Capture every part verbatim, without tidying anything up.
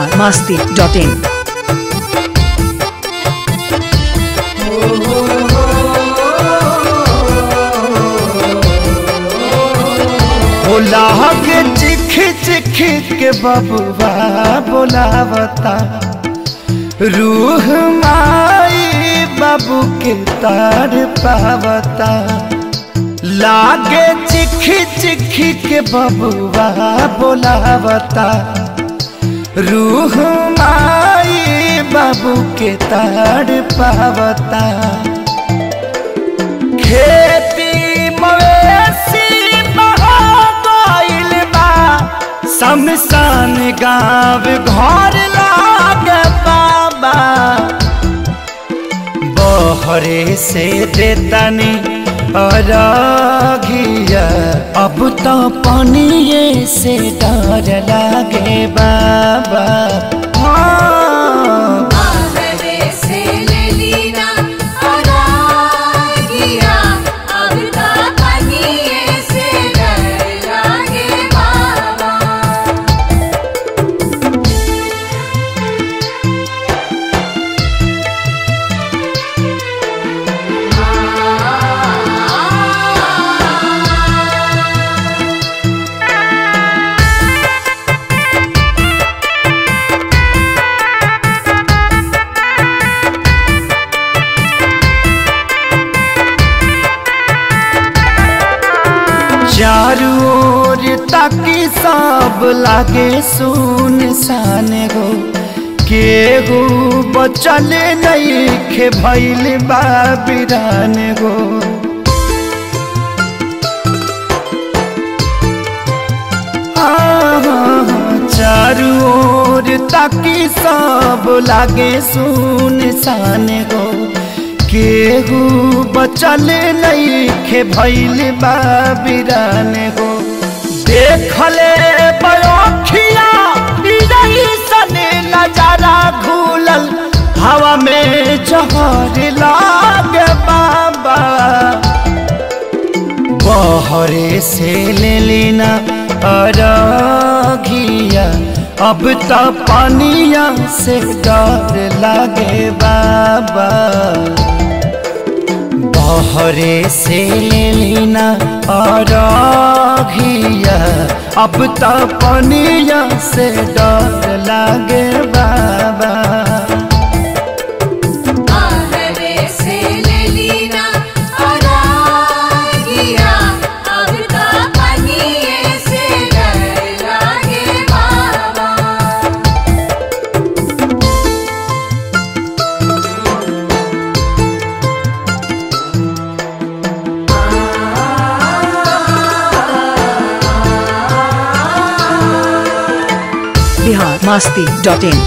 Bihar Masti dot इन। बोला के चिख चिख के बबुआ बोलावता, रूह माई बाबू के तार पावता। लागे चिख चिख के बबुआ बोलावता, रूह माई बाबू के तार पावता। खेती मवेशी शमशान गाँव घर लागे बाबा, बहरे से देतानी अरघिया। अब तो पानिये से डर लागे बाबा। हाँ बहरे से ले लीना अरघिया, अब तो पानिये से डर लागे बाबा। चारू ओर ताकि सब लागे सुनसान गो, केहू बचल नइखे भइल बा बिरान गो। चारू ओर ताकि सब लागे सुनसान गो, केहू बचल नइखे भइल बा बिरान गो। देखले बयोखिया सन नजारा घूलल, हवा में जहर लागे बाबा। बहरे से ले लेना अरघिया, अब तो पानिया से डर लागे बाबा। बहरे से ले लेना अरघिया, अब तो पानिया से डर लागे बाबा। बहरे से ले लीना अरघिया, अब तो पानिये से डर लागे बाबा। Bihar Masti dot in.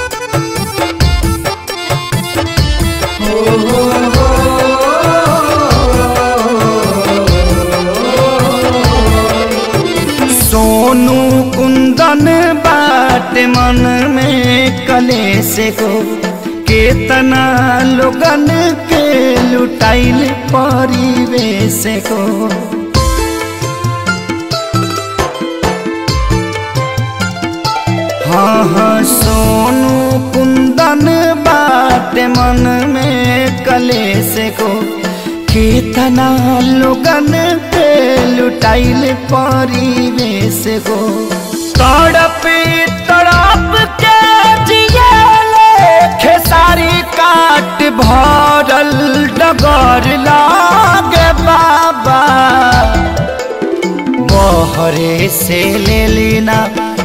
सोनू कुंदन बाट मन में कलेश को, केतना लोगन के लुटाइल परिवेश को। हाँ हाँ सोनू कुंदन बाट मन में कलेश को, केतना लोगन के लुटाइल परिवेश को। तड़प तड़प के जियले खेसारी काट भरल डगर लागे बाबा। बहरे से ले लेना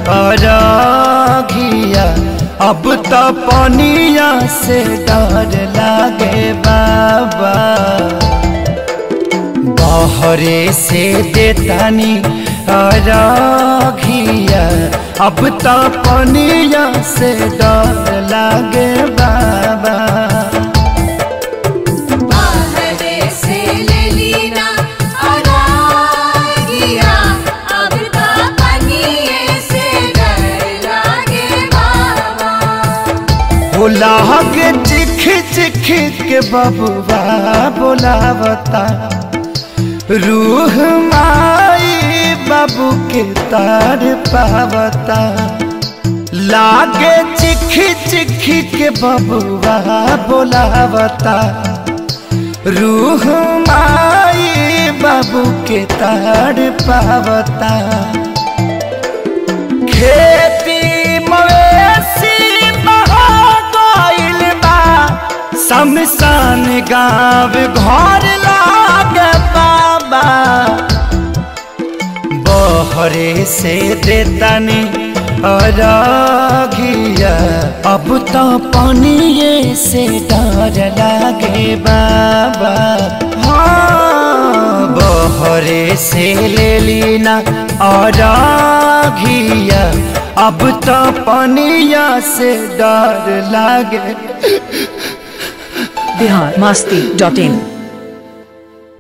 अरघिया, अब तो पानिया से डर लागे बाबा। बहरे से देतानी अरघिया, अब तो पानिया से डर लागे बाबा। बहरे से ले लीना अरघिया, अब तो पानिये से डर लागे बाबा। बोला के चिख चिख के बबुआ बोलावता, रूह माई बाबू के तार पावता। लागे चिखी चिखी के बबुआ बोलावता रूह माई बाबू के ताड़ पावता खेती मवेशी बहा गइल बा शमशान गाँव घर लागे बाबा बहरे से देतानी अरघिया अब तो पानिए से डर लागे बाबा हाँ बहरे से ले लीना अरघिया अब तो पानिया से डर लागे। बिहार मस्ती डॉट इन।